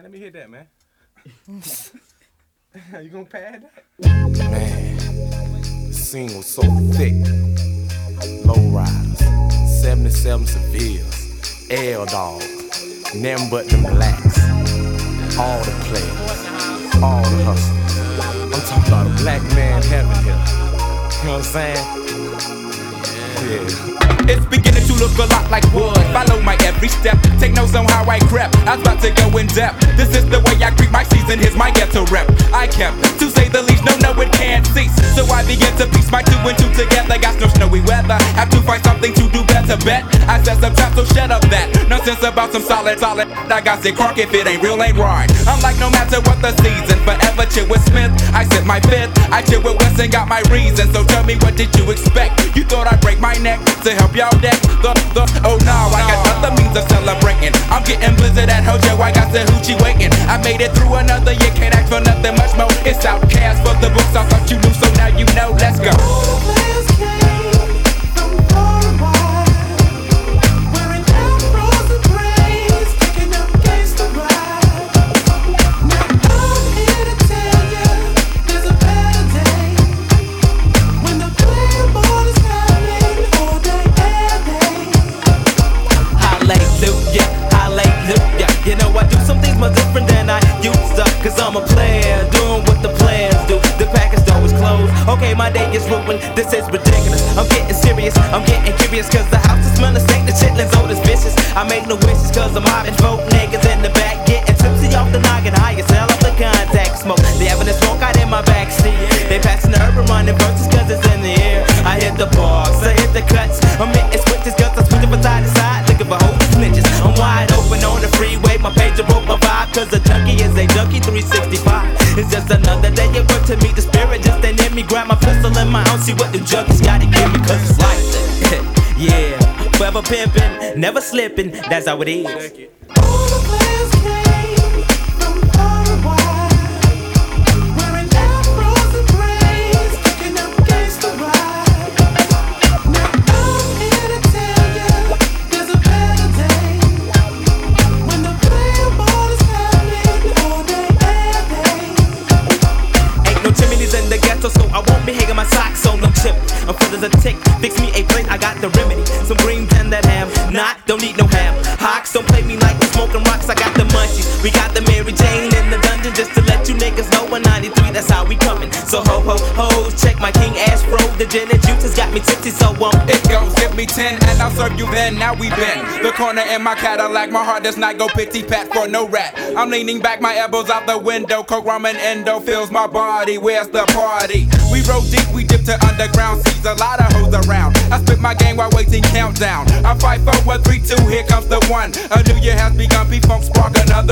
man. Let me hear that, man. You gonna pad that? Man, the scene was so thick. Lowriders, 77 Sevilles, L-Dogs, nothing but them blacks. All the players, all the hustlers. I'm talking about a black man heaven here. You know what I'm saying? Yeah. It's beginning to look a lot like wood. Follow my every step. Take notes on how I crept. I was about to go in depth. This is the way I greet my season. Here's my ghetto rep. I kept, to say the least, no, it can't cease. So I begin to piece my two and two together. Got no snowy weather. Have to find something to do better. Bet I said some time, so shut up that nonsense about some solid. I got sick crunk. If it ain't real, ain't right. I'm like, no matter what the season, forever chill with Smith. I sip my fifth. I chill with West and got my reason. So tell me, what did you expect? You thought I'd break my neck to help y'all deck oh no, I got other means of celebrating. I'm getting blizzard at Hojo, I got the hoochie waiting. I made it through another year, can't ask for nothing much more. It's Outcast for the books, I thought you knew, so now you know, let's go. All the players came from far and wide, wearing afros and braids, kicking up gangsta ride. Now I'm here to tell ya, there's a better day, when the playboy is coming all day, every day. Hallelujah, hallelujah. You know I do some things much different than I used to, cause I'm a player, doing what the players do. The package door is closed, okay, my day is ruined. This is ridiculous, I'm getting serious, I'm getting curious, cause the house is smelling stank, the chitlins old as vicious. I make no wishes, cause I'm mobbing folk niggas in the back, getting tipsy off the noggin, higher, sell off the contact smoke. They having a smoke out in my backseat, they passing the urban running verses, cause it's in the air. I hit the bars, I hit the cuts, I'm hitting switches, cause I'm switching from side to side, looking for hoes and snitches. I'm wide open on the freeway, my pager broke my vibe, cause a junkie is a junkie 365. It's just another day at work to meet the spirit, just ain't in me, grab my pistol in my own, see what the junkies gotta give me, cause it's like that. Yeah, forever pimpin', never slippin', that's how it is. All the players came from far and wide, wearing afros and braids, kicking up gangsta ride. Now I'm here to tell ya, there's a better day, when the playboy is coming all day, every day. Ain't no chimneys in the ghetto, so I won't be hanging my socks on no chip. I'm full as a tick, fix me a plate, I got the remedy. Some green pen that ham, not, don't need no ham. Hawks, don't play me like we smoking rocks, I got the munchies. We got the Mary Jane in the dungeon, just to let you niggas know 193, that's how we coming. So ho ho ho, check my King Astro, the gin and juice has got me tipsy, so it goes, give me 10 and I'll serve you then. Now we been the corner in my Cadillac, my heart does not go pity pat for no rat. I'm leaning back, my elbows out the window, coke, rum and endo fills my body. Where's the party? We roll deep, we dip to underground seas, a lot of hoes around. I spit my game while waiting countdown. I fight for 1, 3, 2, here comes the one. A new year has begun, P-Funk spark another